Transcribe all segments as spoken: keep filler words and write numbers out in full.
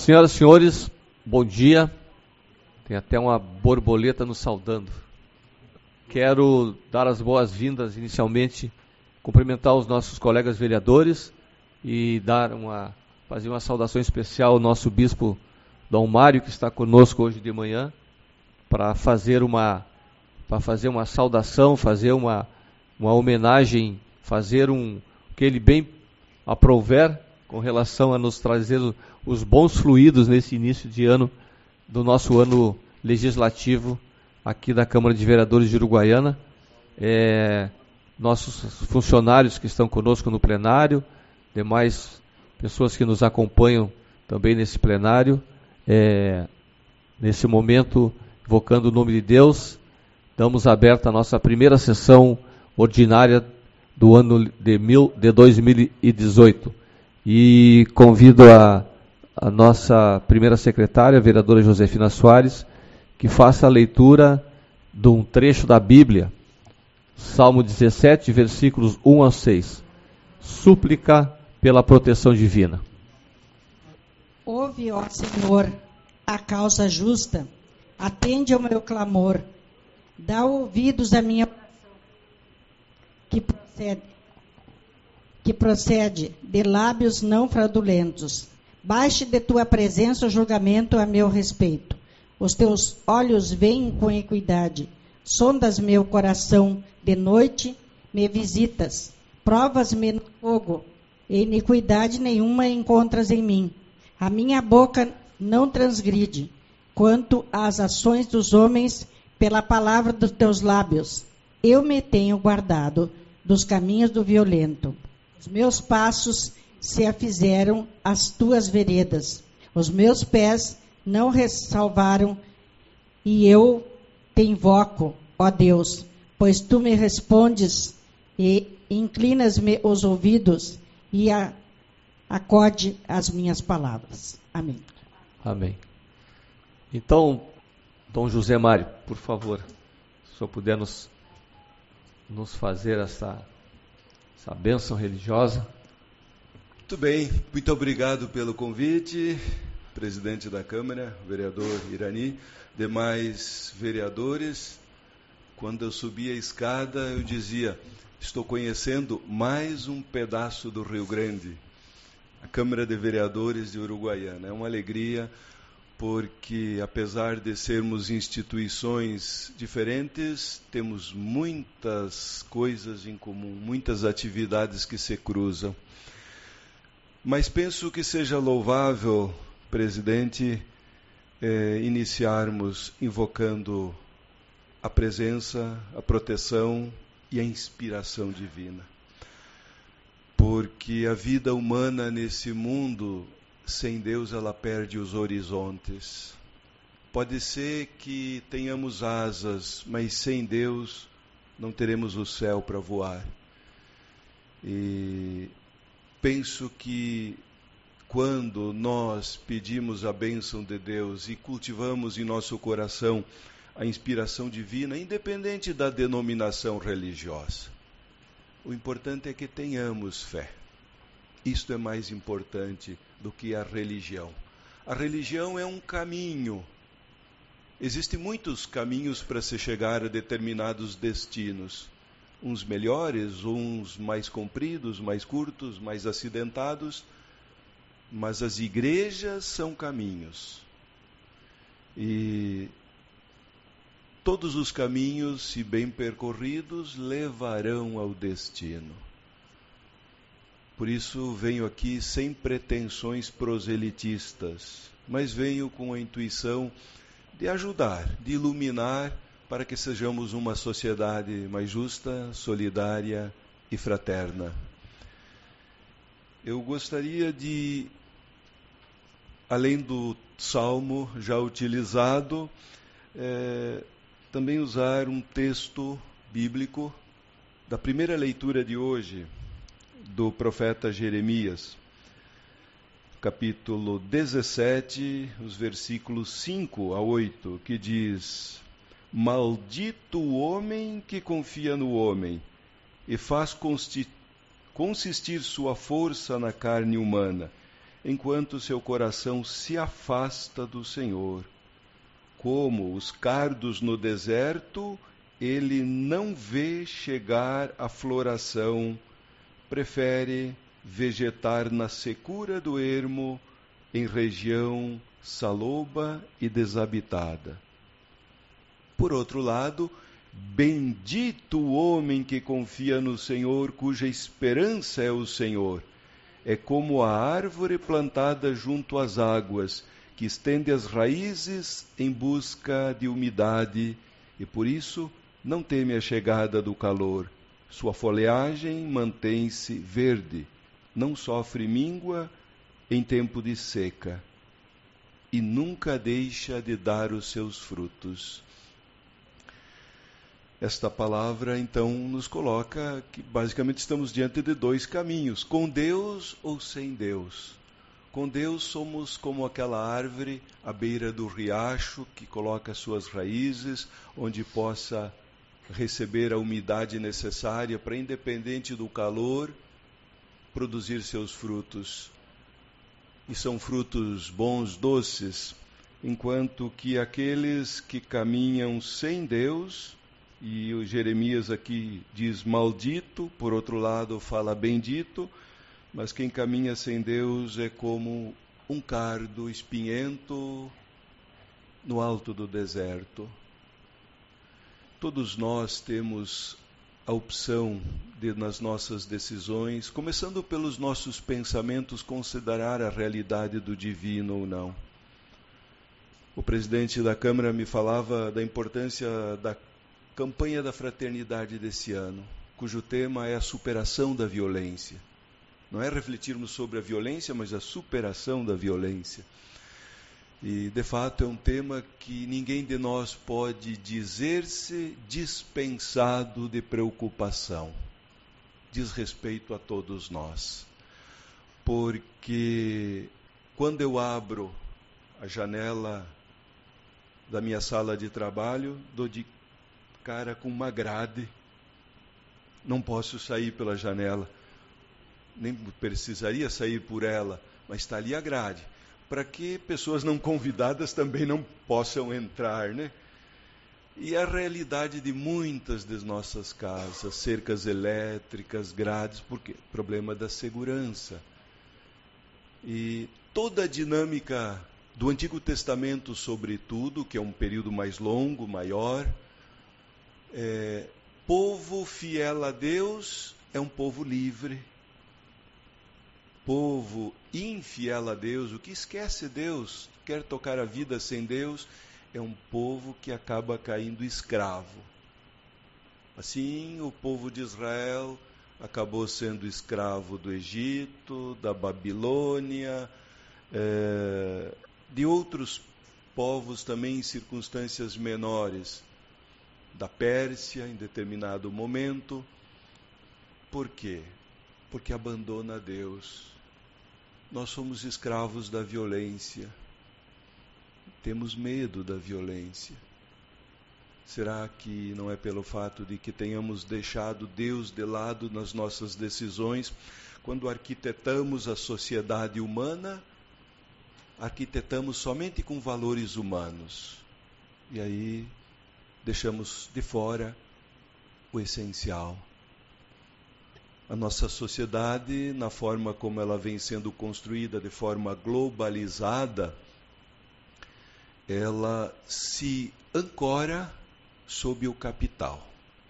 Senhoras e senhores, bom dia. Tem até uma borboleta nos saudando. Quero dar as boas-vindas inicialmente, cumprimentar os nossos colegas vereadores e dar uma, fazer uma saudação especial ao nosso bispo Dom Mário, que está conosco hoje de manhã, para fazer uma, para fazer uma saudação, fazer uma, uma homenagem, fazer um, o que ele bem aprouver com relação a nos trazer os bons fluidos nesse início de ano, do nosso ano legislativo aqui da Câmara de Vereadores de Uruguaiana. É, nossos funcionários que estão conosco no plenário, demais pessoas que nos acompanham também nesse plenário, é, nesse momento, invocando o nome de Deus, damos aberta a nossa primeira sessão ordinária do ano de, mil, de dois mil e dezoito. E convido a, a nossa primeira secretária, a vereadora Josefina Soares, que faça a leitura de um trecho da Bíblia, Salmo dezessete, versículos um a seis. Súplica pela proteção divina. Ouve, ó Senhor, a causa justa, atende ao meu clamor, dá ouvidos à minha oração, que procede, que procede de lábios não fraudulentos. Baixe de tua presença o julgamento a meu respeito. Os teus olhos veem com equidade. Sondas meu coração de noite, me visitas. Provas-me no fogo, e iniquidade nenhuma encontras em mim. A minha boca não transgride, quanto às ações dos homens, pela palavra dos teus lábios. Eu me tenho guardado dos caminhos do violento. Os meus passos se afizeram às tuas veredas. Os meus pés não ressalvaram, e eu te invoco, ó Deus, pois tu me respondes e inclinas-me os ouvidos e a, acode as minhas palavras. Amém. Amém. Então, Dom José Mário, por favor, se o senhor puder nos, nos fazer essa, essa bênção religiosa. Muito bem, muito obrigado pelo convite, presidente da Câmara, vereador Irani, demais vereadores. Quando eu subia a escada, eu dizia, estou conhecendo mais um pedaço do Rio Grande, a Câmara de Vereadores de Uruguaiana. É uma alegria, porque apesar de sermos instituições diferentes, temos muitas coisas em comum, muitas atividades que se cruzam. Mas penso que seja louvável, presidente, eh, iniciarmos invocando a presença, a proteção e a inspiração divina. Porque a vida humana nesse mundo, sem Deus, ela perde os horizontes. Pode ser que tenhamos asas, mas sem Deus não teremos o céu para voar. E penso que quando nós pedimos a bênção de Deus e cultivamos em nosso coração a inspiração divina, independente da denominação religiosa, o importante é que tenhamos fé. Isto é mais importante do que a religião. A religião é um caminho. Existem muitos caminhos para se chegar a determinados destinos. Uns melhores, uns mais compridos, mais curtos, mais acidentados, mas as igrejas são caminhos. E todos os caminhos, se bem percorridos, levarão ao destino. Por isso venho aqui sem pretensões proselitistas, mas venho com a intuição de ajudar, de iluminar, para que sejamos uma sociedade mais justa, solidária e fraterna. Eu gostaria de, além do salmo já utilizado, é, também usar um texto bíblico da primeira leitura de hoje, do profeta Jeremias, capítulo dezessete, os versículos cinco a oito, que diz: Maldito o homem que confia no homem e faz consistir sua força na carne humana, enquanto seu coração se afasta do Senhor. Como os cardos no deserto, ele não vê chegar a floração, prefere vegetar na secura do ermo, em região saloba e desabitada. Por outro lado, bendito o homem que confia no Senhor, cuja esperança é o Senhor. É como a árvore plantada junto às águas, que estende as raízes em busca de umidade e por isso não teme a chegada do calor. Sua folhagem mantém-se verde, não sofre míngua em tempo de seca e nunca deixa de dar os seus frutos. Esta palavra, então, nos coloca que basicamente estamos diante de dois caminhos, com Deus ou sem Deus. Com Deus somos como aquela árvore à beira do riacho que coloca suas raízes, onde possa receber a umidade necessária para, independente do calor, produzir seus frutos. E são frutos bons, doces, enquanto que aqueles que caminham sem Deus, e o Jeremias aqui diz maldito, por outro lado fala bendito, mas quem caminha sem Deus é como um cardo espinhento no alto do deserto. Todos nós temos a opção de, nas nossas decisões, começando pelos nossos pensamentos, considerar a realidade do divino ou não. O presidente da Câmara me falava da importância da campanha da fraternidade desse ano, cujo tema é a superação da violência. Não é refletirmos sobre a violência, mas a superação da violência. E, de fato, é um tema que ninguém de nós pode dizer-se dispensado de preocupação. Diz respeito a todos nós. Porque quando eu abro a janela da minha sala de trabalho, dou de cara com uma grade, não posso sair pela janela, nem precisaria sair por ela, mas está ali a grade, para que pessoas não convidadas também não possam entrar, né? E a realidade de muitas das nossas casas, cercas elétricas, grades, por quê? Problema da segurança. E toda a dinâmica do Antigo Testamento, sobretudo, que é um período mais longo, maior, é, povo fiel a Deus é um povo livre. Povo infiel a Deus, o que esquece Deus, quer tocar a vida sem Deus, é um povo que acaba caindo escravo. Assim, o povo de Israel acabou sendo escravo do Egito, da Babilônia, é, de outros povos também em circunstâncias menores, da Pérsia em determinado momento. Por quê? Porque abandona Deus. Nós somos escravos da violência. Temos medo da violência. Será que não é pelo fato de que tenhamos deixado Deus de lado nas nossas decisões, quando arquitetamos a sociedade humana, arquitetamos somente com valores humanos. E aí deixamos de fora o essencial. A nossa sociedade, na forma como ela vem sendo construída de forma globalizada, ela se ancora sob o capital.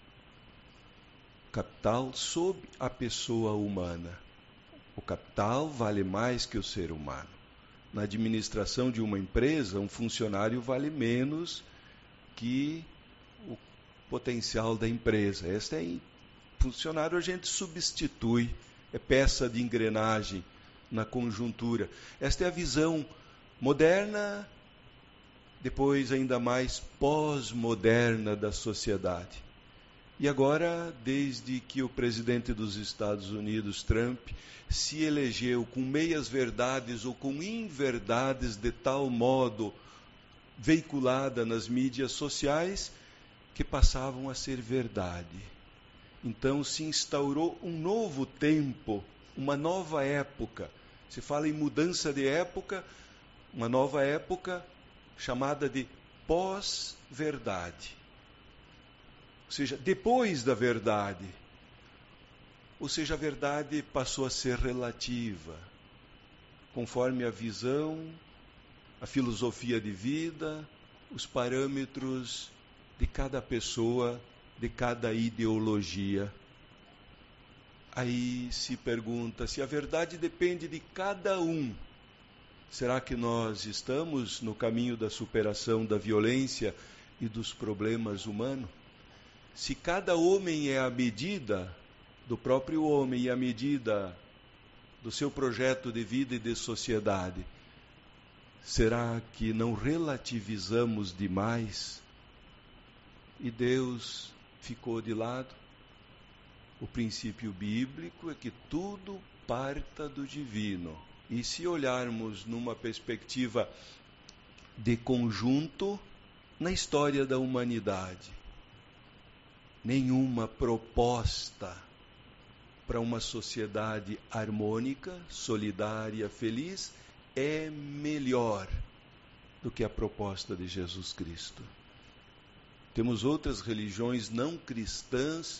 Capital sob a pessoa humana. O capital vale mais que o ser humano. Na administração de uma empresa, um funcionário vale menos que o potencial da empresa. Este é funcionário, a gente substitui, é peça de engrenagem na conjuntura. Esta é a visão moderna, depois ainda mais pós-moderna da sociedade. E agora, desde que o presidente dos Estados Unidos, Trump, se elegeu com meias verdades ou com inverdades de tal modo veiculada nas mídias sociais que passavam a ser verdade. Então se instaurou um novo tempo, uma nova época, Se fala em mudança de época, uma nova época chamada de pós-verdade. Ou seja, depois da verdade. Ou seja, a verdade passou a ser relativa, conforme a visão, a filosofia de vida, os parâmetros de cada pessoa, de cada ideologia. Aí se pergunta, se a verdade depende de cada um, será que nós estamos no caminho da superação da violência e dos problemas humanos? Se cada homem é a medida do próprio homem e a medida do seu projeto de vida e de sociedade, será que não relativizamos demais e Deus ficou de lado? O princípio bíblico é que tudo parta do divino. E se olharmos numa perspectiva de conjunto, na história da humanidade, nenhuma proposta para uma sociedade harmônica, solidária, feliz, é melhor do que a proposta de Jesus Cristo. Temos outras religiões não cristãs,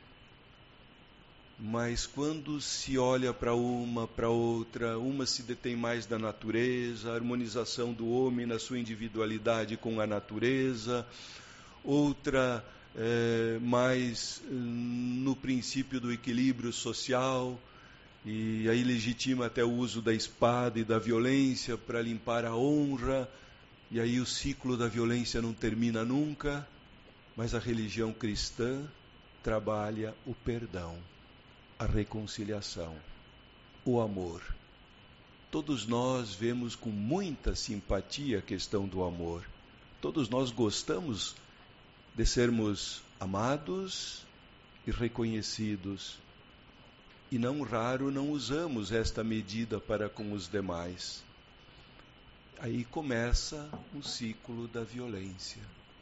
mas quando se olha para uma, para outra, uma se detém mais da natureza, a harmonização do homem na sua individualidade com a natureza, outra é, mais no princípio do equilíbrio social, e aí legitima até o uso da espada e da violência para limpar a honra, e aí o ciclo da violência não termina nunca, mas a religião cristã trabalha o perdão, a reconciliação, o amor. Todos nós vemos com muita simpatia a questão do amor. Todos nós gostamos de sermos amados e reconhecidos. E não raro não usamos esta medida para com os demais. Aí começa um ciclo da violência.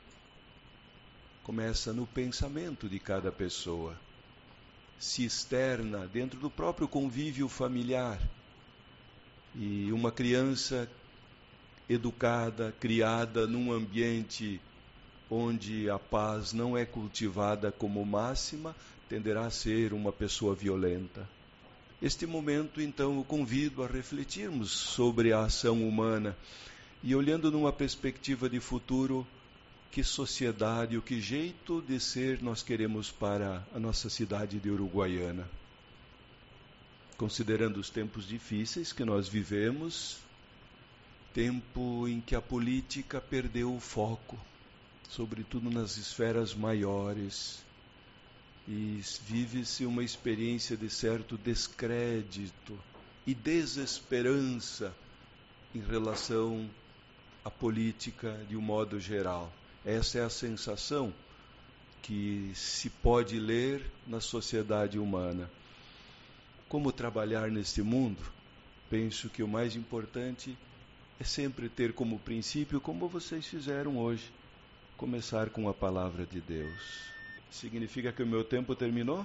Começa no pensamento de cada pessoa. Se externa dentro do próprio convívio familiar. E uma criança educada, criada num ambiente onde a paz não é cultivada como máxima, tenderá a ser uma pessoa violenta. Este momento, então, eu convido a refletirmos sobre a ação humana e, olhando numa perspectiva de futuro, que sociedade, o que jeito de ser nós queremos para a nossa cidade de Uruguaiana. Considerando os tempos difíceis que nós vivemos, tempo em que a política perdeu o foco, sobretudo nas esferas maiores, e vive-se uma experiência de certo descrédito e desesperança em relação à política de um modo geral. Essa é a sensação que se pode ler na sociedade humana. Como trabalhar neste mundo? Penso que o mais importante é sempre ter como princípio, como vocês fizeram hoje, começar com a palavra de Deus. Significa que o meu tempo terminou?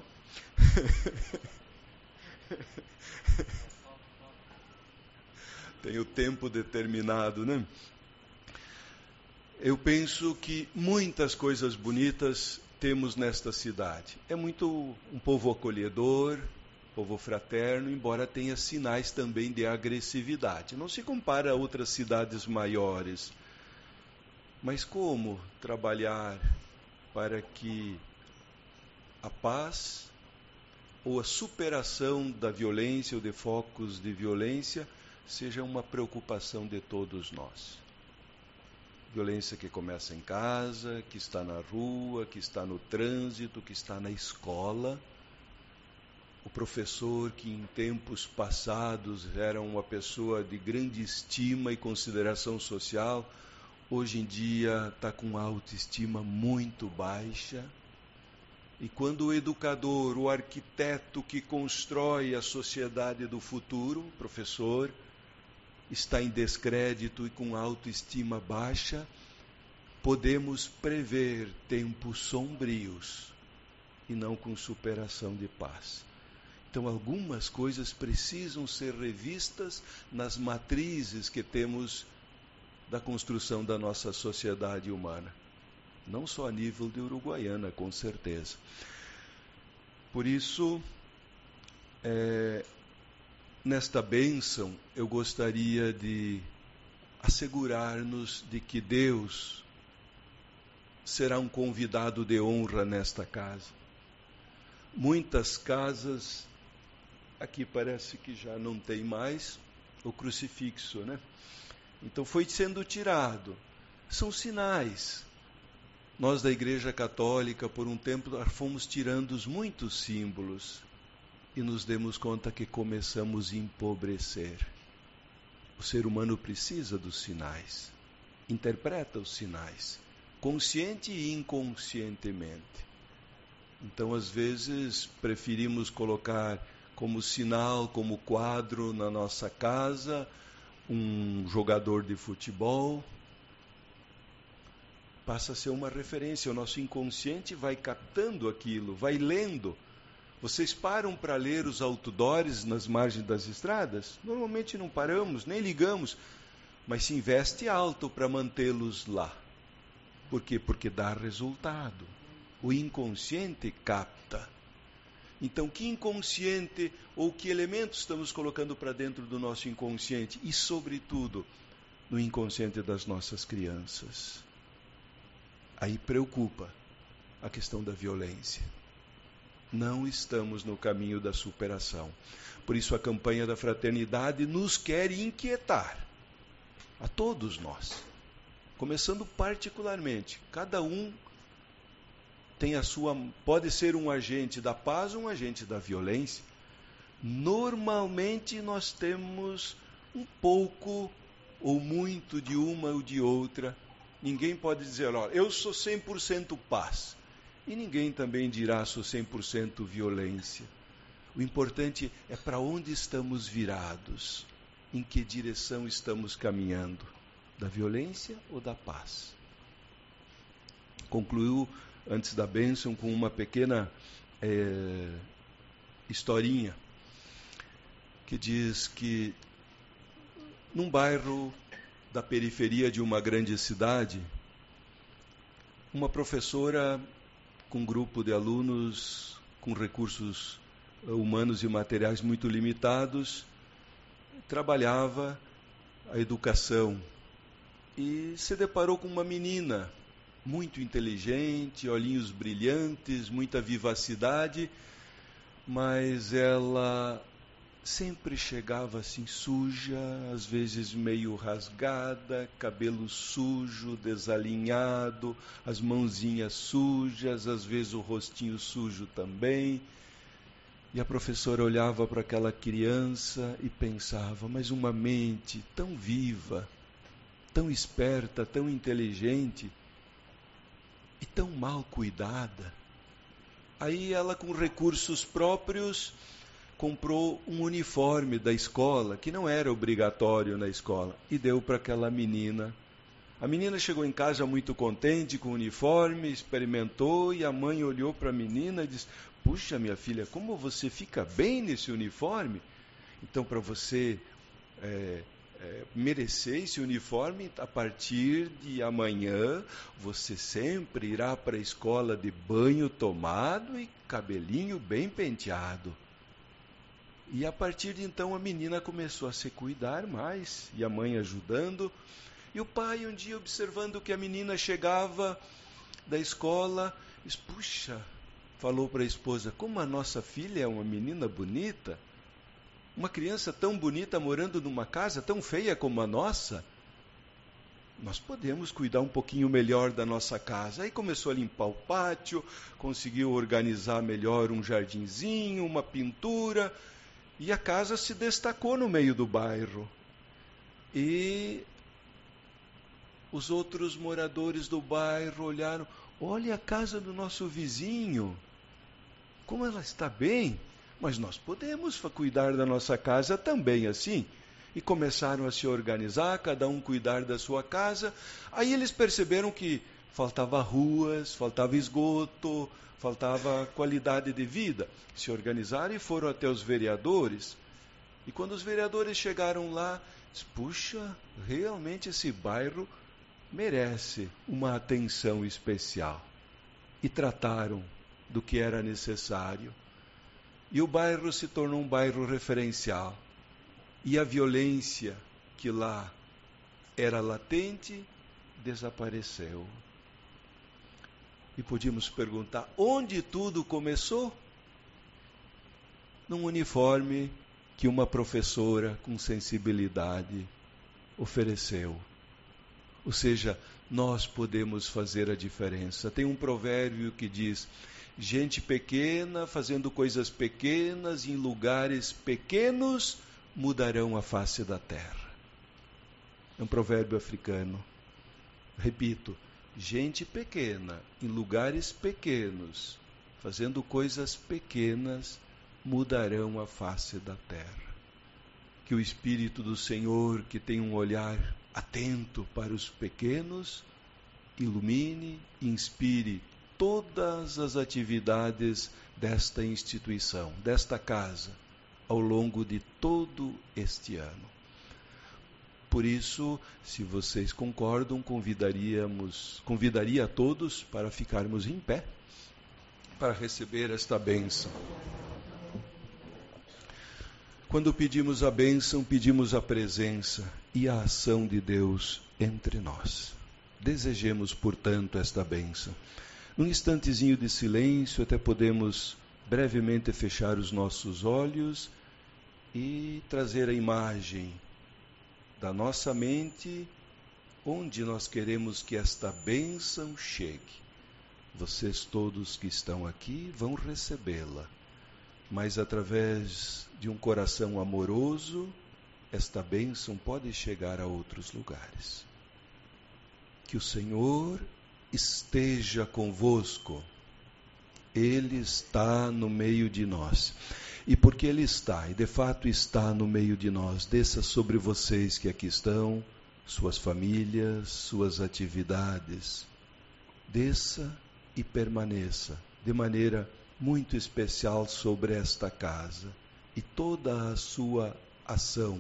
Tem o tempo determinado, né? Eu penso que muitas coisas bonitas temos nesta cidade. É muito um povo acolhedor, povo fraterno, embora tenha sinais também de agressividade. Não se compara a outras cidades maiores. Mas como trabalhar para que a paz ou a superação da violência ou de focos de violência seja uma preocupação de todos nós? Violência que começa em casa, que está na rua, que está no trânsito, que está na escola. O professor que em tempos passados era uma pessoa de grande estima e consideração social, hoje em dia está com autoestima muito baixa. E quando o educador, o arquiteto que constrói a sociedade do futuro, o professor, está em descrédito e com autoestima baixa, podemos prever tempos sombrios e não com superação de paz. Então, algumas coisas precisam ser revistas nas matrizes que temos da construção da nossa sociedade humana. Não só a nível de Uruguaiana, com certeza. Por isso, é, nesta bênção, eu gostaria de assegurar-nos de que Deus será um convidado de honra nesta casa. Muitas casas, aqui parece que já não tem mais o crucifixo, né? Então foi sendo tirado. São sinais. Nós da Igreja Católica, por um tempo, fomos tirando muitos símbolos e nos demos conta que começamos a empobrecer. O ser humano precisa dos sinais, interpreta os sinais, consciente e inconscientemente. Então, às vezes, preferimos colocar como sinal, como quadro na nossa casa, um jogador de futebol. Passa a ser uma referência, o nosso inconsciente vai captando aquilo, vai lendo. Vocês param para ler os outdoors nas margens das estradas? Normalmente não paramos, nem ligamos, mas se investe alto para mantê-los lá. Por quê? Porque dá resultado. O inconsciente capta. Então, que inconsciente ou que elementos estamos colocando para dentro do nosso inconsciente? E, sobretudo, no inconsciente das nossas crianças. Aí preocupa a questão da violência. Não estamos no caminho da superação. Por isso a campanha da fraternidade nos quer inquietar. A todos nós. Começando particularmente. Cada um tem a sua... Pode ser um agente da paz ou um agente da violência. Normalmente nós temos um pouco ou muito de uma ou de outra. Ninguém pode dizer, olha, eu sou cem por cento paz. E ninguém também dirá, sou cem por cento violência. O importante é para onde estamos virados, em que direção estamos caminhando, da violência ou da paz. Concluiu, antes da bênção, com uma pequena é, historinha, que diz que num bairro da periferia de uma grande cidade, uma professora com um grupo de alunos com recursos humanos e materiais muito limitados, trabalhava a educação e se deparou com uma menina muito inteligente, olhinhos brilhantes, muita vivacidade, mas ela sempre chegava assim suja, às vezes meio rasgada, cabelo sujo, desalinhado, as mãozinhas sujas, às vezes o rostinho sujo também. E a professora olhava para aquela criança e pensava, mas uma mente tão viva, tão esperta, tão inteligente e tão mal cuidada. Aí ela, com recursos próprios, comprou um uniforme da escola, que não era obrigatório na escola, e deu para aquela menina. A menina chegou em casa muito contente com o uniforme, experimentou, e a mãe olhou para a menina e disse, puxa, minha filha, como você fica bem nesse uniforme? Então, para você é, é, merecer esse uniforme, a partir de amanhã, você sempre irá para a escola de banho tomado e cabelinho bem penteado. E a partir de então a menina começou a se cuidar mais, e a mãe ajudando. E o pai um dia observando que a menina chegava da escola, disse, puxa, falou para a esposa, como a nossa filha é uma menina bonita, uma criança tão bonita morando numa casa tão feia como a nossa, nós podemos cuidar um pouquinho melhor da nossa casa. Aí começou a limpar o pátio, conseguiu organizar melhor um jardinzinho, uma pintura, e a casa se destacou no meio do bairro. E os outros moradores do bairro olharam, olha a casa do nosso vizinho, como ela está bem, mas nós podemos cuidar da nossa casa também assim. E começaram a se organizar, cada um cuidar da sua casa. Aí eles perceberam que faltava ruas, faltava esgoto, faltava qualidade de vida. Se organizaram e foram até os vereadores. E quando os vereadores chegaram lá, disse, puxa, realmente esse bairro merece uma atenção especial. E trataram do que era necessário. E o bairro se tornou um bairro referencial. E a violência que lá era latente desapareceu. E podíamos perguntar, onde tudo começou? Num uniforme que uma professora com sensibilidade ofereceu. Ou seja, nós podemos fazer a diferença. Tem um provérbio que diz, gente pequena fazendo coisas pequenas em lugares pequenos mudarão a face da terra. É um provérbio africano. Repito, gente pequena em lugares pequenos fazendo coisas pequenas mudarão a face da terra. Que o Espírito do Senhor, que tem um olhar atento para os pequenos, ilumine e inspire todas as atividades desta instituição, desta casa, ao longo de todo este ano. Por isso, se vocês concordam, convidaríamos, convidaria a todos para ficarmos em pé, para receber esta bênção. Quando pedimos a bênção, pedimos a presença e a ação de Deus entre nós. Desejemos, portanto, esta bênção. Num instantezinho de silêncio, até podemos brevemente fechar os nossos olhos e trazer a imagem da nossa mente onde nós queremos que esta bênção chegue. Vocês todos que estão aqui vão recebê-la, mas através de um coração amoroso, esta bênção pode chegar a outros lugares. Que o Senhor esteja convosco. Ele está no meio de nós. E porque Ele está, e de fato está no meio de nós, desça sobre vocês que aqui estão, suas famílias, suas atividades. Desça e permaneça de maneira muito especial sobre esta casa e toda a sua ação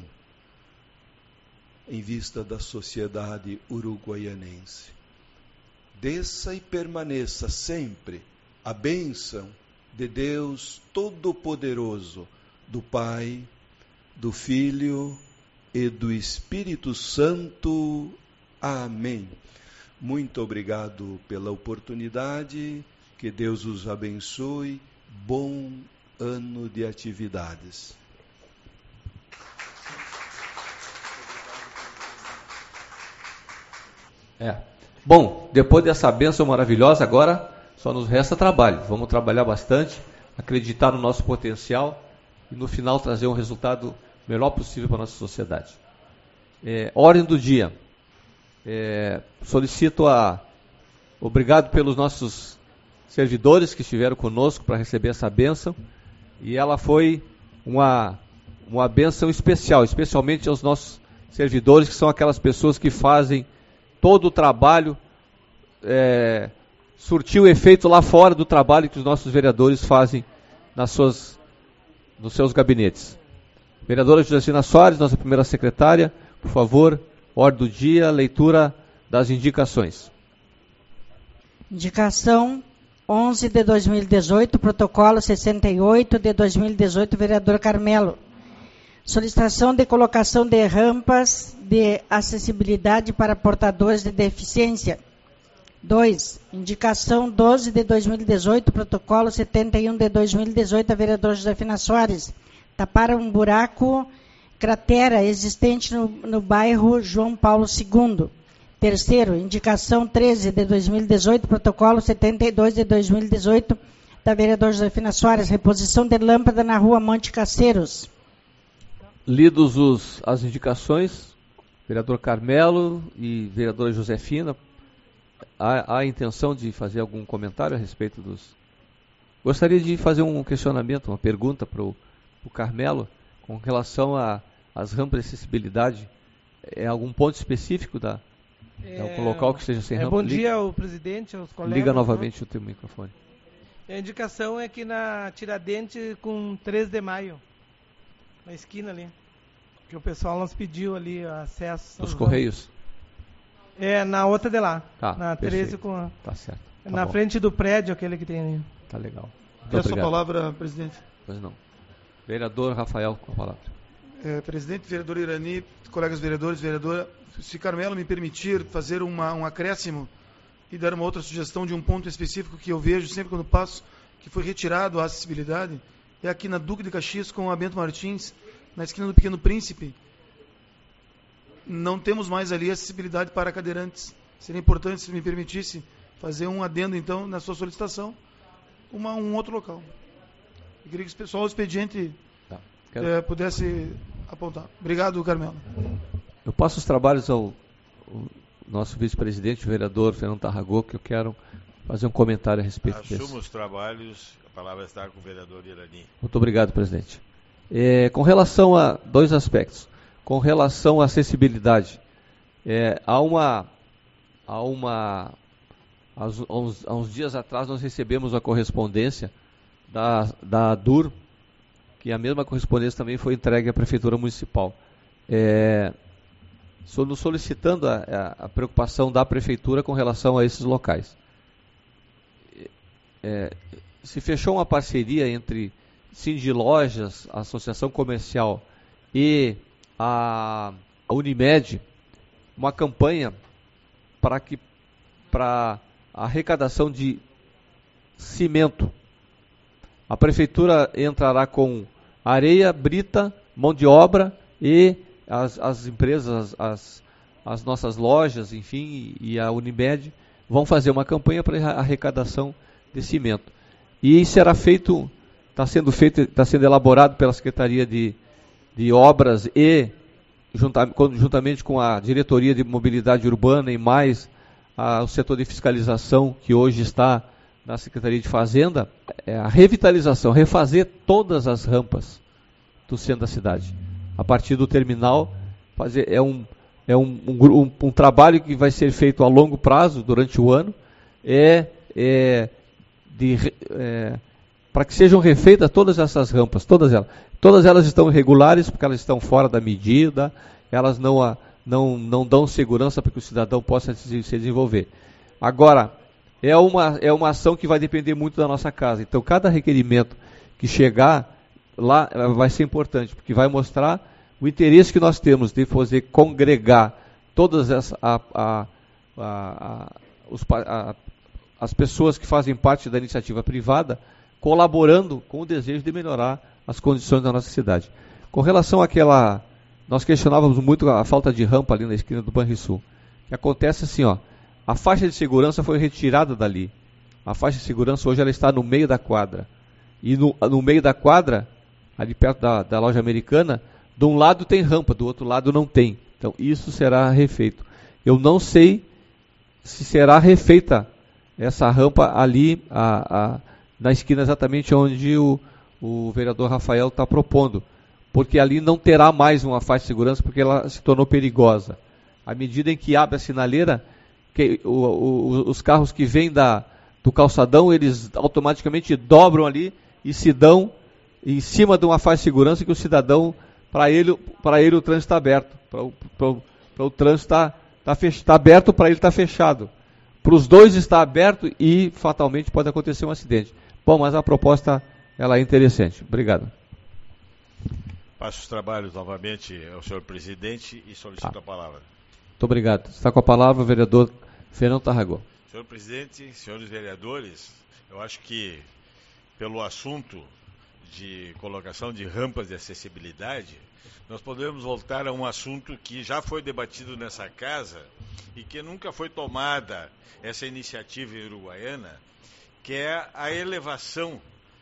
em vista da sociedade uruguaianense. Desça e permaneça sempre a bênção de Deus Todo-Poderoso, do Pai, do Filho e do Espírito Santo. Amém. Muito obrigado pela oportunidade, que Deus os abençoe. Bom ano de atividades. É. Bom, depois dessa bênção maravilhosa, agora só nos resta trabalho. Vamos trabalhar bastante, acreditar no nosso potencial e no final trazer um resultado melhor possível para a nossa sociedade. É, ordem do dia. É, solicito a... Obrigado pelos nossos servidores que estiveram conosco para receber essa bênção. E ela foi uma, uma bênção especial, especialmente aos nossos servidores, que são aquelas pessoas que fazem todo o trabalho, é, surtir o efeito lá fora do trabalho que os nossos vereadores fazem nas suas, nos seus gabinetes. Vereadora Josefina Soares, nossa primeira secretária, por favor, ordem do dia, leitura das indicações. Indicação onze de dois mil e dezoito, protocolo sessenta e oito de dois mil e dezoito, vereador Carmelo. Solicitação de colocação de rampas de acessibilidade para portadores de deficiência. dois. Indicação doze de dois mil e dezoito, protocolo setenta e um de dois mil e dezoito, a vereadora Josefina Soares. Tapar um buraco, cratera existente no, no bairro João Paulo segundo. Terceiro, indicação treze de dois mil e dezoito, protocolo setenta e dois de dois mil e dezoito, da vereadora Josefina Soares, reposição de lâmpada na rua Monte Caceiros. Lidos os, as indicações, vereador Carmelo e vereadora Josefina, há, há a intenção de fazer algum comentário a respeito dos... Gostaria de fazer um questionamento, uma pergunta para o Carmelo, com relação às rampas de acessibilidade. É algum ponto específico da... É um local que seja sem é, rampa. Bom Liga, dia ao presidente, aos colegas. Liga novamente, né, o teu microfone. A indicação é que na Tiradentes com três de maio, na esquina ali, que o pessoal nos pediu ali acesso. Os Correios? É, na outra de lá. Tá, na treze com a, tá certo. Tá na bom. frente do prédio, aquele que tem ali. Tá legal. É a sua palavra, presidente. Pois não. Vereador Rafael, com a palavra. É, presidente, vereador Irani, colegas vereadores, vereadora, se Carmelo me permitir fazer uma, um acréscimo e dar uma outra sugestão de um ponto específico que eu vejo sempre quando passo, que foi retirado a acessibilidade, é aqui na Duque de Caxias com a Bento Martins, na esquina do Pequeno Príncipe. Não temos mais ali acessibilidade para cadeirantes. Seria importante, se me permitisse, fazer um adendo, então, na sua solicitação, uma, um outro local. Eu queria que o pessoal do expediente tá. Quero... é, pudesse apontar. Obrigado, Carmelo. Eu passo os trabalhos ao, ao nosso vice-presidente, o vereador Fernando Tarragó, que eu quero fazer um comentário a respeito disso. Assumo os trabalhos, a palavra está com o vereador Irani. Muito obrigado, presidente. É, com relação a dois aspectos. Com relação à acessibilidade, é, há uma... Há uma há uns, há uns dias atrás nós recebemos a correspondência da, da D U R, que a mesma correspondência também foi entregue à Prefeitura Municipal. É, nos solicitando a, a, a preocupação da Prefeitura com relação a esses locais. É, se fechou uma parceria entre Cindy Lojas, a Associação Comercial e a, a Unimed, uma campanha para que para a arrecadação de cimento. A Prefeitura entrará com areia, brita, mão de obra e as, as empresas, as, as nossas lojas, enfim, e a Unimed vão fazer uma campanha para a arrecadação de cimento. E será feito, está sendo feito, está sendo elaborado pela Secretaria de, de Obras e juntamente com a Diretoria de Mobilidade Urbana e mais a, o setor de fiscalização que hoje está na Secretaria de Fazenda, é a revitalização, refazer todas as rampas do centro da cidade. A partir do terminal, fazer, é, um, é um, um, um, um trabalho que vai ser feito a longo prazo, durante o ano, é, é, é, para que sejam refeitas todas essas rampas, todas elas. Todas elas estão irregulares porque elas estão fora da medida, elas não, não, não dão segurança para que o cidadão possa se, se desenvolver. Agora, é uma, é uma ação que vai depender muito da nossa casa. Então, cada requerimento que chegar lá vai ser importante, porque vai mostrar o interesse que nós temos de fazer congregar todas as, a, a, a, a, os, a, as pessoas que fazem parte da iniciativa privada, colaborando com o desejo de melhorar as condições da nossa cidade. Com relação àquela... Nós questionávamos muito a falta de rampa ali na esquina do Banrisul. O que acontece assim, ó, a faixa de segurança foi retirada dali. A faixa de segurança hoje ela está no meio da quadra. E no, no meio da quadra, ali perto da, da loja americana, de um lado tem rampa, do outro lado não tem. Então isso será refeito. Eu não sei se será refeita essa rampa ali a, a, na esquina exatamente onde o, o vereador Rafael está propondo. Porque ali não terá mais uma faixa de segurança porque ela se tornou perigosa. À medida em que abre a sinaleira, que, o, o, os carros que vêm da, do calçadão, eles automaticamente dobram ali e se dão em cima de uma faixa de segurança que o cidadão, para ele, para ele o trânsito está aberto. Para o trânsito está tá tá aberto, para ele está fechado. Para os dois está aberto e fatalmente pode acontecer um acidente. Bom, mas a proposta ela é interessante. Obrigado. Passo os trabalhos novamente ao senhor presidente e solicito ah. a palavra. Muito obrigado. Está com a palavra o vereador Fernando Tarragó. Senhor presidente, senhores vereadores, eu acho que pelo assunto de colocação de rampas de acessibilidade, nós podemos voltar a um assunto que já foi debatido nessa casa e que nunca foi tomada essa iniciativa em Uruguaiana, que é a elevação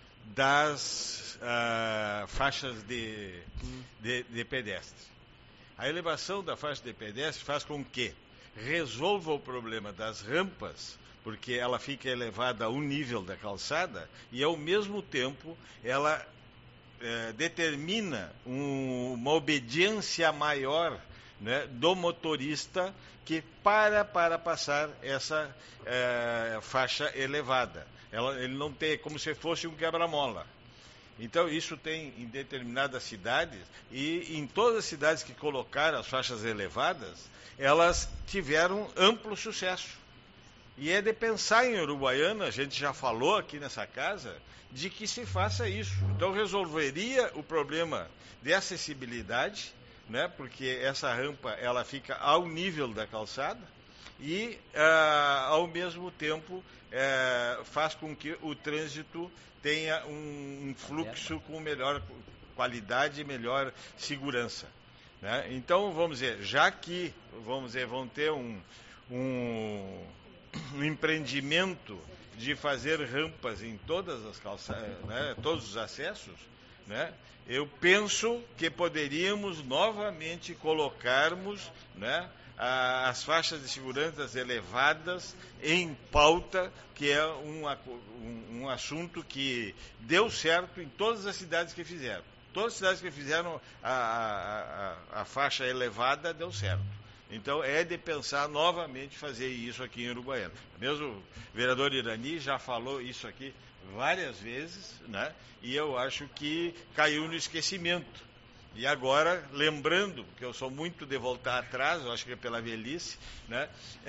das uh, faixas de, de, de pedestre. A elevação da faixa de pedestre faz com que resolva o problema das rampas, porque ela fica elevada a um nível da calçada e, ao mesmo tempo, ela eh, determina um, uma obediência maior né, do motorista que para para passar essa é, faixa elevada. Ela, ele não tem, como se fosse um quebra-mola. Então, isso tem em determinadas cidades, e em todas as cidades que colocaram as faixas elevadas, elas tiveram amplo sucesso. E é de pensar em Uruguaiana, a gente já falou aqui nessa casa, de que se faça isso. Então, resolveria o problema de acessibilidade, né, porque essa rampa ela fica ao nível da calçada, e, ah, ao mesmo tempo, eh, faz com que o trânsito tenha um, um fluxo com melhor qualidade e melhor segurança, né? Então, vamos dizer, já que vamos dizer, vão ter um, um, um empreendimento de fazer rampas em todas as calçadas, né, todos os acessos, né, eu penso que poderíamos novamente colocarmos, né, as faixas de segurança elevadas em pauta, que é um, um, um assunto que deu certo em todas as cidades que fizeram. Todas as cidades que fizeram a, a, a, a faixa elevada deu certo. Então, é de pensar novamente fazer isso aqui em Uruguaiana. Mesmo o vereador Irani já falou isso aqui várias vezes, né? E eu acho que caiu no esquecimento. E agora, lembrando, porque eu sou muito de voltar atrás, eu acho que é pela velhice, né?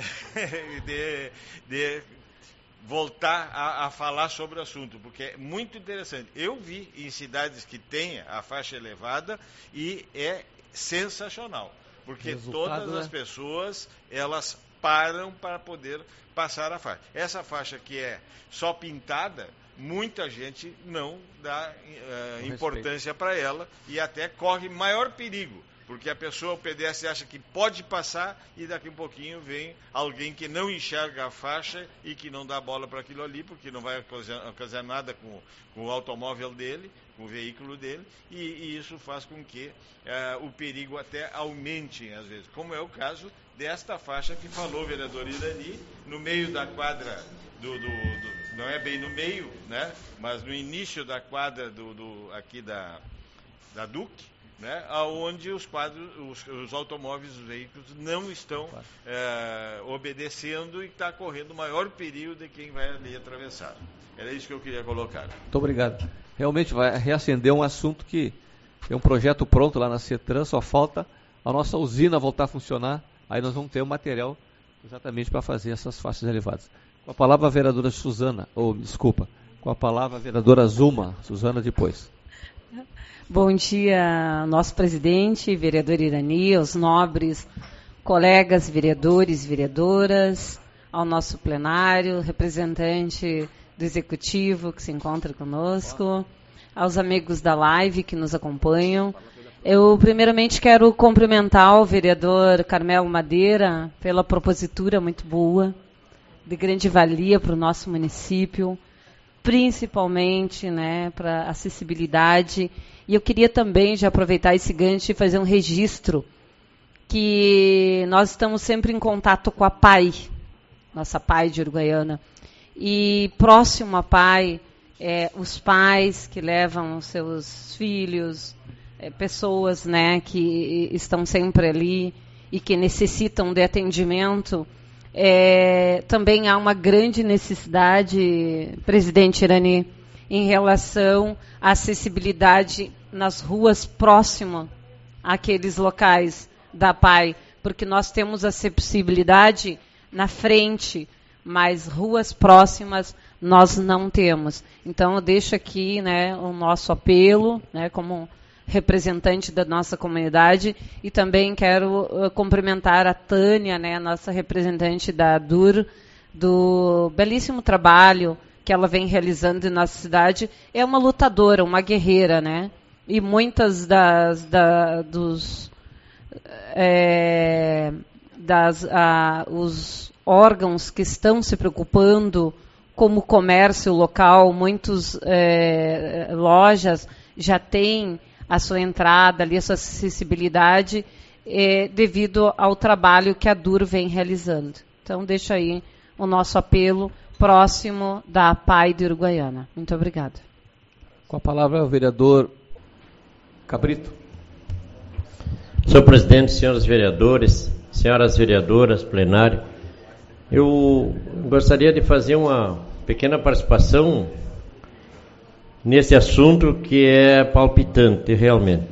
de, de voltar a, a falar sobre o assunto, porque é muito interessante. Eu vi em cidades que têm a faixa elevada e é sensacional, porque Resultado, todas as né? pessoas, elas param para poder passar a faixa. Essa faixa que é só pintada, muita gente não dá uh, importância para ela e até corre maior perigo, porque a pessoa, o pedestre, acha que pode passar e daqui a um pouquinho vem alguém que não enxerga a faixa e que não dá bola para aquilo ali, porque não vai ocasionar nada com, com o automóvel dele, com o veículo dele, e, e isso faz com que uh, o perigo até aumente às vezes, como é o caso desta faixa que falou o vereador Irani, no meio da quadra do, do, do não é bem no meio, né? Mas no início da quadra do, do, aqui da, da Duque, né? Onde os quadros, os, os automóveis, os veículos não estão é, obedecendo e está correndo o maior perigo de quem vai ali atravessar. Era isso que eu queria colocar. Muito obrigado. Realmente vai reacender um assunto que tem um projeto pronto lá na CETRAN, só falta a nossa usina voltar a funcionar, aí nós vamos ter o material exatamente para fazer essas faixas elevadas. Com a palavra a vereadora Suzana, ou desculpa, com a palavra a vereadora Zuma, Suzana depois. Bom dia, nosso presidente, vereador Irani, aos nobres colegas vereadores e vereadoras, ao nosso plenário, representante do executivo que se encontra conosco, aos amigos da live que nos acompanham. Eu, primeiramente, quero cumprimentar o vereador Carmelo Madeira pela propositura muito boa, de grande valia para o nosso município, principalmente, né, para acessibilidade. E eu queria também já aproveitar esse gancho e fazer um registro que nós estamos sempre em contato com a P A I, nossa P A I de Uruguaiana, e próximo à P A I, é, os pais que levam os seus filhos, é, pessoas, né, que estão sempre ali e que necessitam de atendimento. É, também há uma grande necessidade, presidente Irani, em relação à acessibilidade nas ruas próximas àqueles locais da P A I, porque nós temos acessibilidade na frente, mas ruas próximas nós não temos. Então, eu deixo aqui, né, o nosso apelo, né, como representante da nossa comunidade, e também quero uh, cumprimentar a Tânia, né, nossa representante da D U R, do belíssimo trabalho que ela vem realizando em nossa cidade. É uma lutadora, uma guerreira, né? E muitas das da, dos é, das ah, os órgãos que estão se preocupando, como o comércio local, muitas é, lojas já têm a sua entrada ali, a sua acessibilidade, é, devido ao trabalho que a D U R vem realizando. Então, deixo aí o nosso apelo próximo da P A I de Uruguaiana. Muito obrigada. Com a palavra o vereador Cabrito. Senhor presidente, senhores vereadores, senhoras vereadoras, plenário, eu gostaria de fazer uma pequena participação nesse assunto que é palpitante, realmente.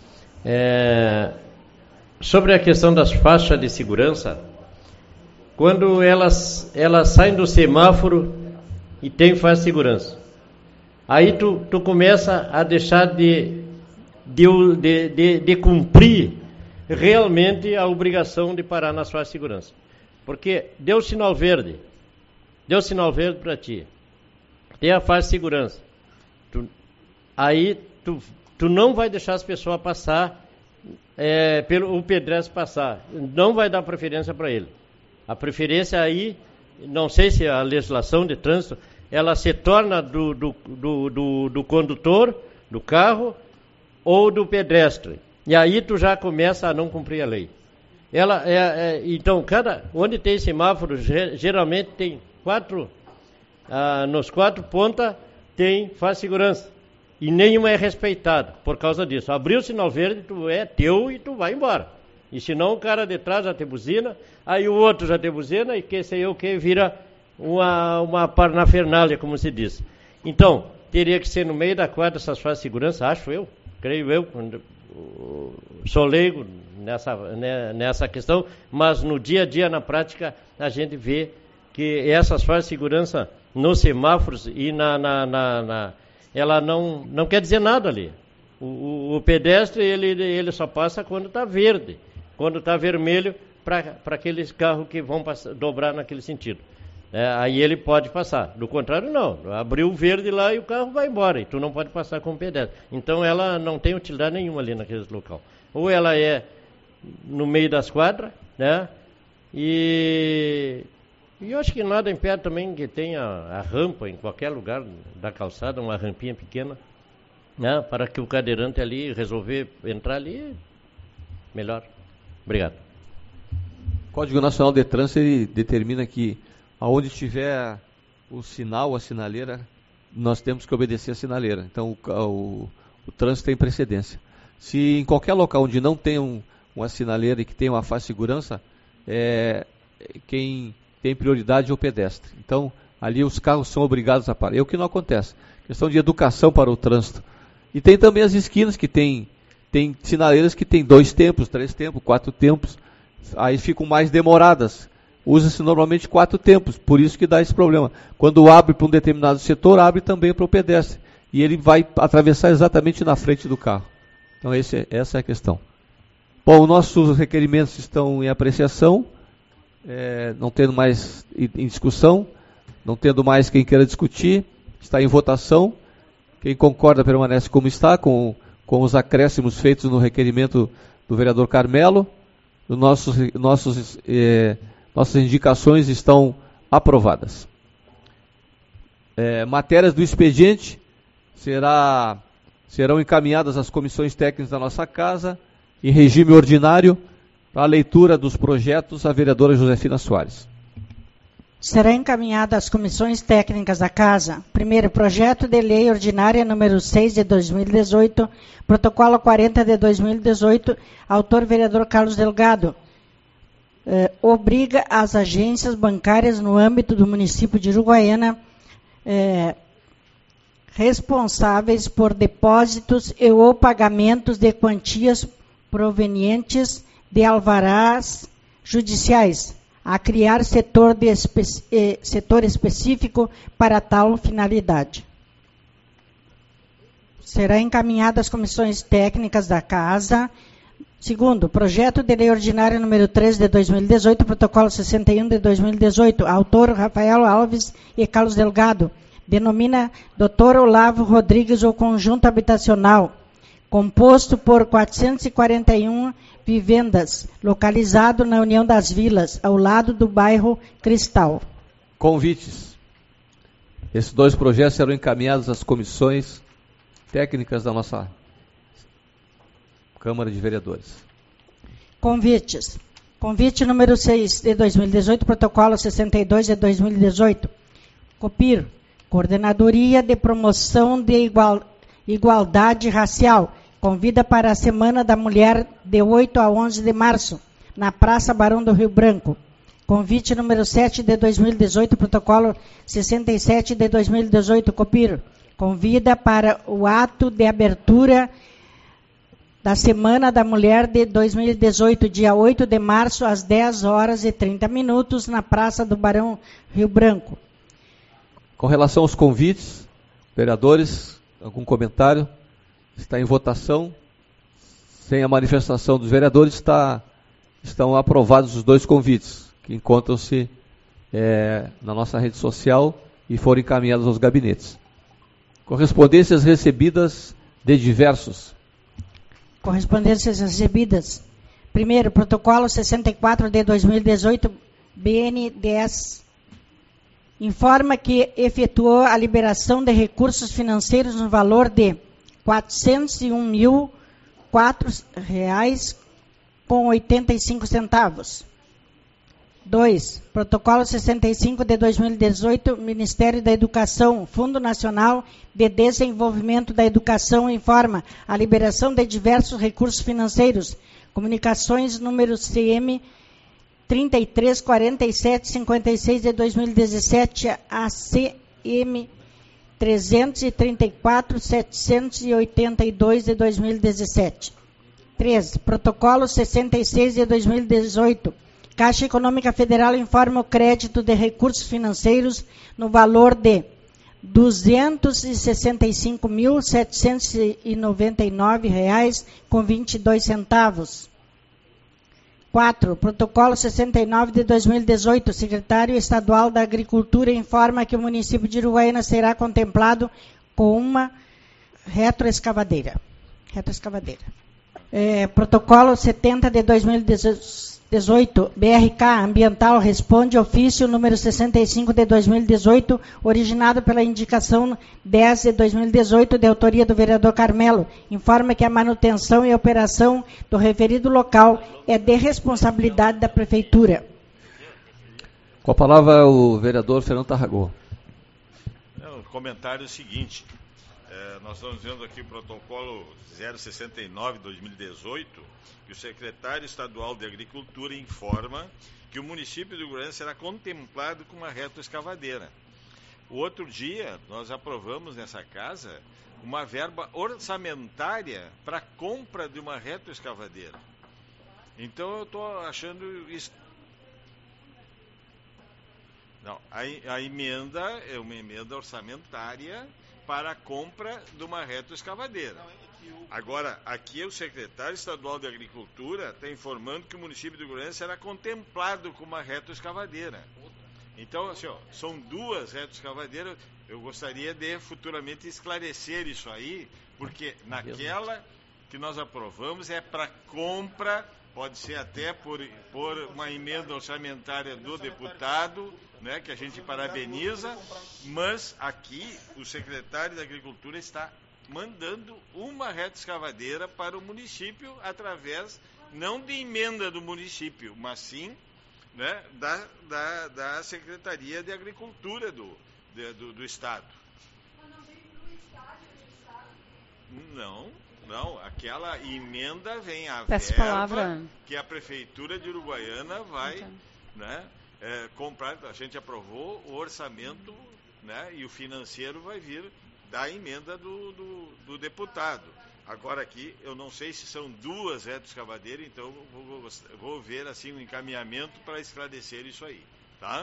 É, sobre a questão das faixas de segurança, quando elas, elas saem do semáforo e tem faixa de segurança, aí tu, tu começa a deixar de, de, de, de, de cumprir realmente a obrigação de parar nas faixas de segurança. Porque deu sinal verde, deu sinal verde para ti, tem a faixa de segurança, tu, aí tu, tu não vai deixar as pessoas passar, é, pelo o pedestre passar, não vai dar preferência para ele. A preferência aí, não sei se a legislação de trânsito, ela se torna do, do, do, do, do condutor, do carro ou do pedestre. E aí tu já começa a não cumprir a lei. Ela é, é, então, cada, onde tem semáforo, geralmente tem quatro, ah, nos quatro pontas tem faixa de segurança. E nenhuma é respeitada por causa disso. Abriu o sinal verde, tu é teu e tu vai embora. E senão o cara de trás já te buzina, aí o outro já te buzina e que sei eu que vira uma, uma parnafernália, como se diz. Então, teria que ser no meio da quadra essas faixas de segurança, acho eu, creio eu, quando, sou leigo nessa, nessa questão, mas no dia a dia, na prática, a gente vê que essas faixas de segurança nos semáforos e na, na, na, na ela não, não quer dizer nada ali. O, o, o pedestre, ele, ele só passa quando está verde, quando está vermelho, para aqueles carros que vão passar, dobrar naquele sentido. É, aí ele pode passar. Do contrário, não. Abriu o verde lá e o carro vai embora. E tu não pode passar com o pedestre. Então ela não tem utilidade nenhuma ali naquele local. Ou ela é no meio das quadras, né? E, e eu acho que nada impede também que tenha a rampa em qualquer lugar da calçada, uma rampinha pequena, né? Para que o cadeirante ali resolver entrar ali, melhor. Obrigado. O Código Nacional de Trânsito ele determina que aonde tiver o sinal, a sinaleira, nós temos que obedecer a sinaleira. Então, o, o, o trânsito tem precedência. Se em qualquer local onde não tem um, uma sinaleira e que tem uma faixa de segurança, é, quem tem prioridade é o pedestre. Então, ali os carros são obrigados a parar. É o que não acontece. Questão de educação para o trânsito. E tem também as esquinas que tem, tem sinaleiras que tem dois tempos, três tempos, quatro tempos. Aí ficam mais demoradas. Usa-se normalmente quatro tempos, por isso que dá esse problema. Quando abre para um determinado setor, abre também para o pedestre. E ele vai atravessar exatamente na frente do carro. Então esse, essa é a questão. Bom, nossos requerimentos estão em apreciação, é, não tendo mais em, em discussão, não tendo mais quem queira discutir, está em votação. Quem concorda permanece como está, com, com os acréscimos feitos no requerimento do vereador Carmelo. Os nossos... nossos é, Nossas indicações estão aprovadas. É, matérias do expediente será, serão encaminhadas às comissões técnicas da nossa casa, em regime ordinário, para a leitura dos projetos à vereadora Josefina Soares. Será encaminhada às comissões técnicas da casa. Primeiro, projeto de lei ordinária número seis de dois mil e dezoito, protocolo quarenta de dois mil e dezoito, autor vereador Carlos Delgado. Uh, obriga as agências bancárias no âmbito do município de Uruguaiana uh, responsáveis por depósitos e ou pagamentos de quantias provenientes de alvarás judiciais, a criar setor, de espe eh, setor específico para tal finalidade. Será encaminhada às comissões técnicas da casa. Segundo, projeto de lei ordinária número três de dois mil e dezoito, protocolo sessenta e um de dois mil e dezoito, autor Rafael Alves e Carlos Delgado, denomina doutor Olavo Rodrigues o conjunto habitacional, composto por quatrocentas e quarenta e uma vivendas, localizado na União das Vilas, ao lado do bairro Cristal. Convites. Esses dois projetos serão encaminhados às comissões técnicas da nossa Câmara de Vereadores. Convites. Convite número seis de dois mil e dezoito, protocolo sessenta e dois de dois mil e dezoito. COPIR, Coordenadoria de Promoção de Igual, Igualdade Racial, convida para a Semana da Mulher de oito a onze de março, na Praça Barão do Rio Branco. Convite número sete de dois mil e dezoito, protocolo sessenta e sete de dois mil e dezoito, Copiro. Convida para o ato de abertura da Semana da Mulher de dois mil e dezoito, dia oito de março, às dez horas e trinta minutos, na Praça do Barão Rio Branco. Com relação aos convites, vereadores, algum comentário? Está em votação. Sem a manifestação dos vereadores, está, estão aprovados os dois convites, que encontram-se é, na nossa rede social e foram encaminhados aos gabinetes. Correspondências recebidas de diversos. Correspondências recebidas. Primeiro, protocolo sessenta e quatro de dois mil e dezoito, B N D E S. Informa que efetuou a liberação de recursos financeiros no valor de quatrocentos e um mil quatro reais com oitenta e cinco centavos. dois. Protocolo sessenta e cinco de dois mil e dezoito, Ministério da Educação, Fundo Nacional de Desenvolvimento da Educação informa a liberação de diversos recursos financeiros. Comunicações número C M trinta e três quarenta e sete cinquenta e seis de dois mil e dezessete a C M trezentos e trinta e quatro setecentos e oitenta e dois de dois mil e dezessete. três. Protocolo sessenta e seis de dois mil e dezoito. Caixa Econômica Federal informa o crédito de recursos financeiros no valor de duzentos e sessenta e cinco mil setecentos e noventa e nove reais com vinte e dois centavos. quatro. Protocolo sessenta e nove de dois mil e dezoito. Secretário Estadual da Agricultura informa que o município de Uruguaiana será contemplado com uma retroescavadeira. Retroescavadeira. É, protocolo setenta de dois mil e dezoito, B R K Ambiental responde ofício número sessenta e cinco de dois mil e dezoito, originado pela indicação dez de dois mil e dezoito, de autoria do vereador Carmelo. Informa que a manutenção e operação do referido local é de responsabilidade da Prefeitura. Com a palavra o vereador Fernando Tarragó. O comentário é o seguinte. É, nós estamos vendo aqui o protocolo zero sessenta e nove de dois mil e dezoito, que o secretário estadual de Agricultura informa que o município de Uruguaiana será contemplado com uma retroescavadeira. O outro dia, nós aprovamos nessa casa uma verba orçamentária para a compra de uma retroescavadeira. Então, eu estou achando isso. Não, a, a emenda é uma emenda orçamentária para a compra de uma retroescavadeira. Agora, aqui o secretário estadual de Agricultura está informando que o município de Uruguaiana será contemplado com uma retroescavadeira. Então, assim, ó, são duas retroescavadeiras. Eu gostaria de futuramente esclarecer isso aí, porque naquela que nós aprovamos é para compra, pode ser até por, por uma emenda orçamentária do deputado, né, que a gente parabeniza, mas aqui o secretário da Agricultura está mandando uma retroescavadeira para o município através, não de emenda do município, mas sim, né, da, da, da Secretaria de Agricultura do, de, do, do Estado. Mas não vem para o estádio do Estado? Não, não. Aquela emenda vem a Peço verba palavra. que a Prefeitura de Uruguaiana vai, Então. né, é, comprar. A gente aprovou o orçamento, né, e o financeiro vai vir da emenda do, do, do deputado. Agora aqui, eu não sei se são duas retroescavadeiras, então eu vou, vou, vou ver assim um encaminhamento para esclarecer isso aí, tá?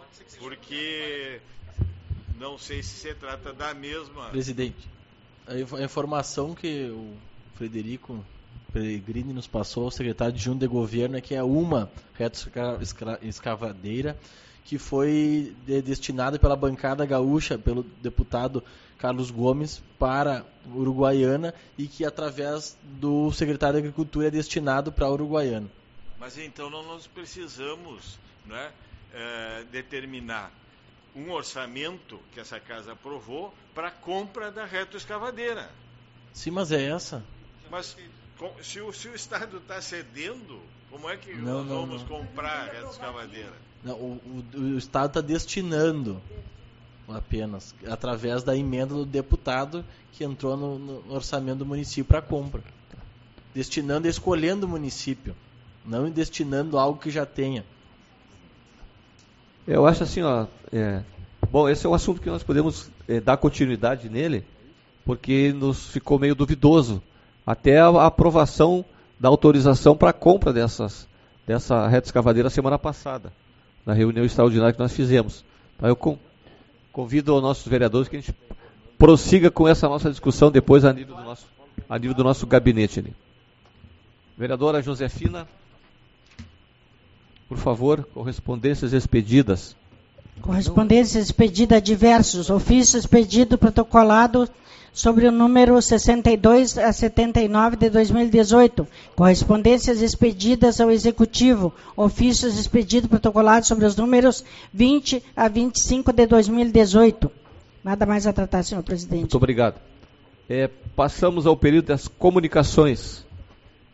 Porque não sei se se trata da mesma... Presidente, a informação que o Frederico Pellegrini nos passou, o secretário de Junta de Governo, é que é uma retroescavadeira que foi de, destinada pela bancada gaúcha, pelo deputado Carlos Gomes, para Uruguaiana, e que através do secretário de Agricultura é destinado para Uruguaiana. Mas então não nós precisamos, né, é, determinar um orçamento que essa casa aprovou para a compra da retroescavadeira. Sim, mas é essa. Mas se o, se o Estado está cedendo, como é que não, nós não, vamos não. comprar a retroescavadeira? Não, o, o, o Estado está destinando. apenas, através da emenda do deputado que entrou no, no orçamento do município para compra. Destinando, escolhendo o município, não destinando algo que já tenha. Eu acho assim, ó, é, bom, esse é um assunto que nós podemos é, dar continuidade nele, porque nos ficou meio duvidoso, até a, a aprovação da autorização para a compra dessas, dessa reta escavadeira semana passada, na reunião extraordinária que nós fizemos. Então, eu com, convido aos nossos vereadores que a gente prossiga com essa nossa discussão depois a nível do nosso, a nível do nosso gabinete ali. Vereadora Josefina, por favor, correspondências expedidas. Correspondências expedidas diversos. Ofício expedido protocolado sobre o número sessenta e dois a setenta e nove de dois mil e dezoito. Correspondências expedidas ao Executivo. Ofícios expedidos protocolados sobre os números vinte a vinte e cinco de dois mil e dezoito. Nada mais a tratar, senhor presidente. Muito obrigado. É, passamos ao período das comunicações.